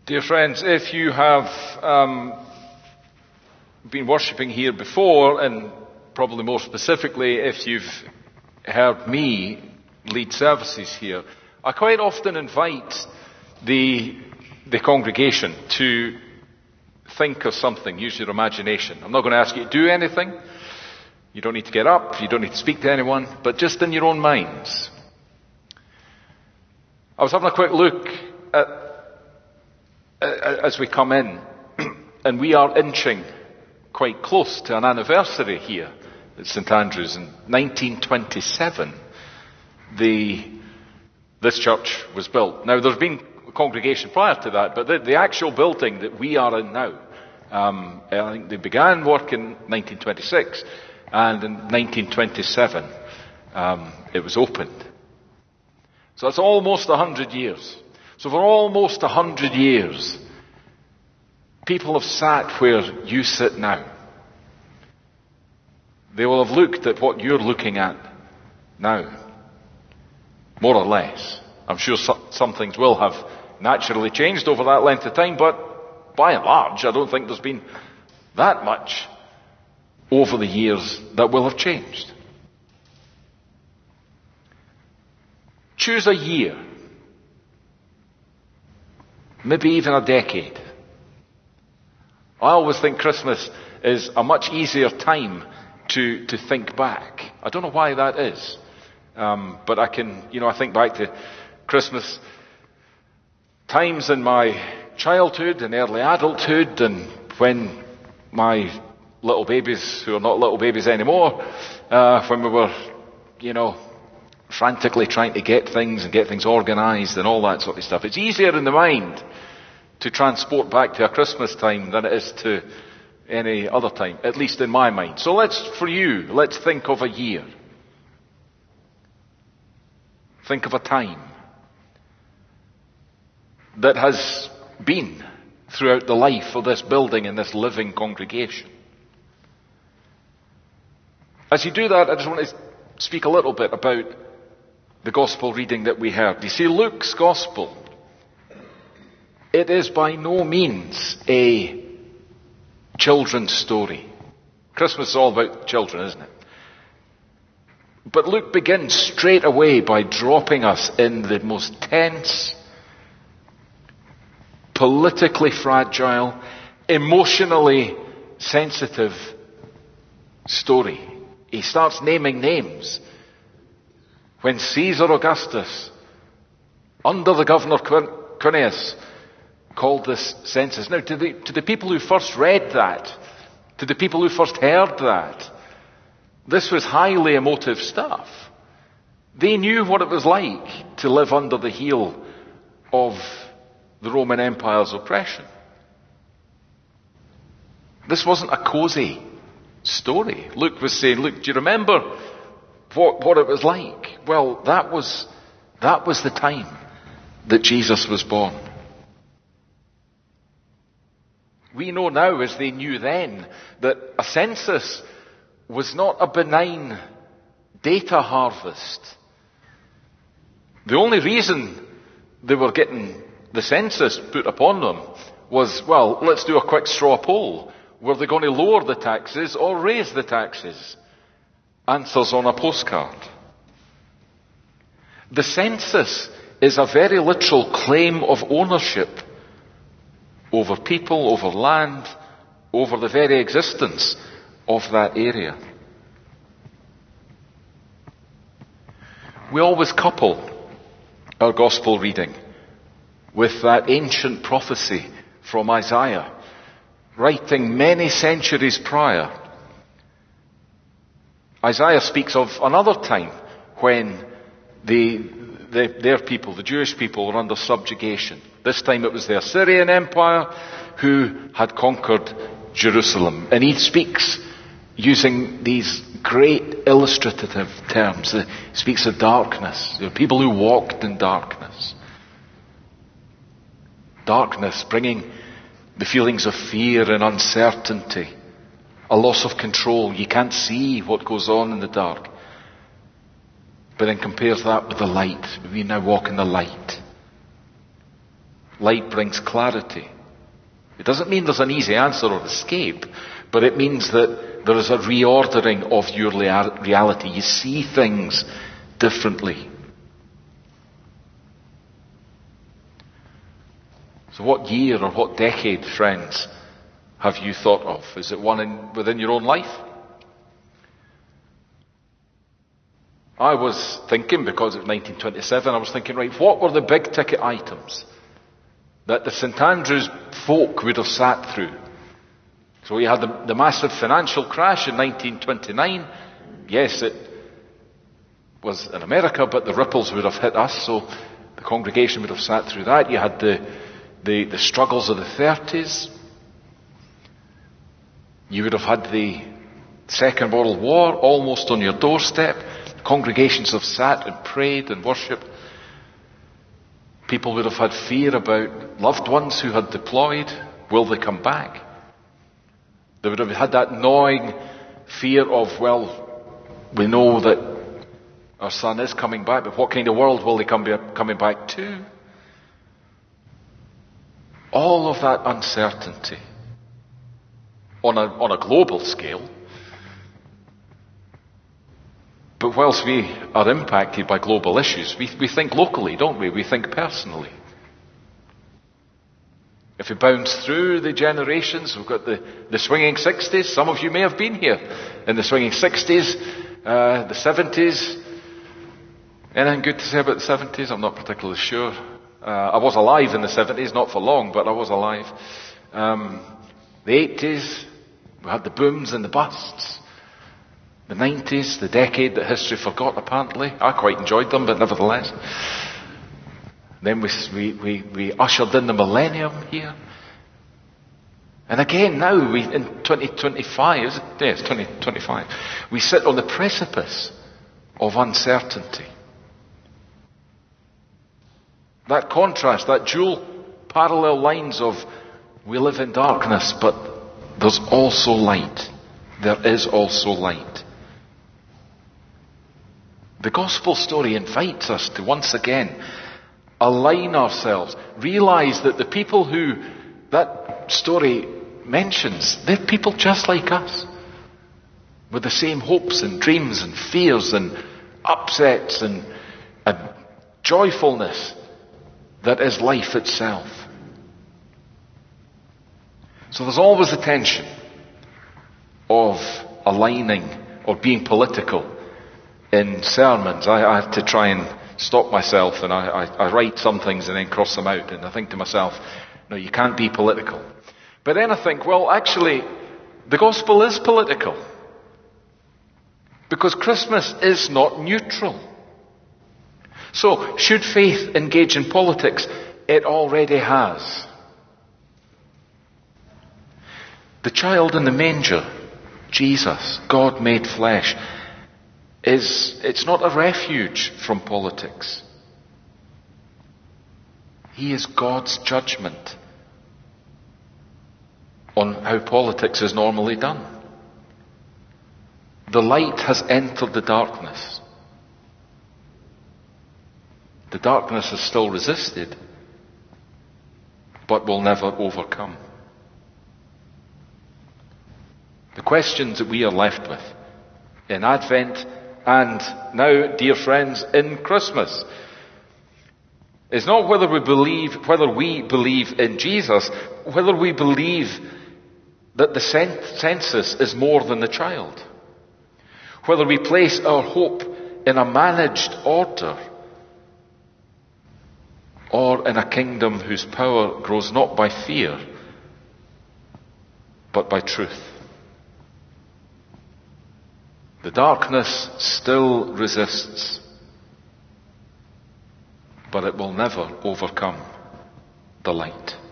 Dear friends, if you have been worshipping here before, and probably more specifically if you've heard me lead services here, I quite often invite the congregation to think of something, use your imagination. I'm not going to ask you to do anything. You don't need to get up, you don't need to speak to anyone, but just in your own minds. I was having a quick look as we come in, and we are inching quite close to an anniversary here at St Andrews. In 1927, this church was built. Now, there's been a congregation prior to that, but the actual building that we are in now, I think they began work in 1926, and in 1927, it was opened. So that's almost 100 years. So for almost 100 years, people have sat where you sit now. They will have looked at what you're looking at now. More or less. I'm sure some things will have naturally changed over that length of time, but by and large, I don't think there's been that much over the years that will have changed. Choose a year. Maybe even a decade. I always think Christmas is a much easier time to think back. I don't know why that is. But I think back to Christmas times in my childhood and early adulthood, and when my little babies, who are not little babies anymore, when we were, frantically trying to get things organised and all that sort of stuff. It's easier in the mind to transport back to a Christmas time than it is to any other time, at least in my mind. So let's think of a year. Think of a time that has been throughout the life of this building and this living congregation. As you do that, I just want to speak a little bit about the gospel reading that we heard. You see, Luke's gospel, it is by no means a children's story. Christmas is all about children, isn't it? But Luke begins straight away by dropping us in the most tense, politically fragile, emotionally sensitive story. He starts naming names. When Caesar Augustus, under the governor Quirinius, called this census. Now, to the people who first read that, to the people who first heard that, this was highly emotive stuff. They knew what it was like to live under the heel of the Roman Empire's oppression. This wasn't a cozy story. Luke was saying, look, do you remember what it was like? Well, that was the time that Jesus was born. We know now, as they knew then, that a census was not a benign data harvest. The only reason they were getting the census put upon them was, well, let's do a quick straw poll. Were they going to lower the taxes or raise the taxes? Answers on a postcard. The census is a very literal claim of ownership over people, over land, over the very existence of that area. We always couple our gospel reading with that ancient prophecy from Isaiah, writing many centuries prior. Isaiah speaks of another time when their people, the Jewish people, were under subjugation. This time it was the Assyrian Empire who had conquered Jerusalem. And he speaks using these great illustrative terms. He speaks of darkness. There are people who walked in darkness. Darkness bringing the feelings of fear and uncertainty. A loss of control. You can't see what goes on in the dark. But then compares that with the light. We now walk in the light. light brings clarity. It doesn't mean there's an easy answer or escape, but it means that there is a reordering of your reality. You see things differently. So what year or what decade, friends, have you thought of? Is it one within your own life? I was thinking, because it was 1927, I was thinking, right, what were the big ticket items that the St Andrews folk would have sat through? So we had the massive financial crash in 1929. Yes, it was in America, but the ripples would have hit us, so the congregation would have sat through that. You had the struggles of the 30s. You would have had the Second World War almost on your doorstep. Congregations have sat and prayed and worshipped. People would have had fear about loved ones who had deployed. Will they come back? They would have had that gnawing fear of, well, we know that our son is coming back, but what kind of world will they coming back to? All of that uncertainty on a global scale. But whilst we are impacted by global issues, we think locally, don't we? We think personally. If we bounce through the generations, we've got the swinging 60s. Some of you may have been here in the swinging 60s, the 70s. Anything good to say about the 70s? I'm not particularly sure. I was alive in the 70s, not for long, but I was alive. The 80s, we had the booms and the busts. The 90s, the decade that history forgot, apparently. I quite enjoyed them, but nevertheless. Then we ushered in the millennium here. And again now, in 2025, is it? Yes, 2025. We sit on the precipice of uncertainty. That contrast, that dual parallel lines of we live in darkness, but there's also light. There is also light. The gospel story invites us to once again align ourselves, realize that the people who that story mentions, they're people just like us, with the same hopes and dreams and fears and upsets and joyfulness that is life itself. So there's always a tension of aligning or being political in sermons. I have to try and stop myself, and I write some things and then cross them out, and I think to myself, no, you can't be political. But then I think, well, actually, the gospel is political. Because Christmas is not neutral. So, should faith engage in politics? It already has. The child in the manger, Jesus, God made flesh, it's not a refuge from politics. He is God's judgment on how politics is normally done. The light has entered the darkness. The darkness is still resisted, but will never overcome. The questions that we are left with in Advent and now, dear friends, in Christmas is not whether we believe in Jesus, whether we believe that the census is more than the child, whether we place our hope in a managed order or in a kingdom whose power grows not by fear but by truth. The darkness still resists, but it will never overcome the light.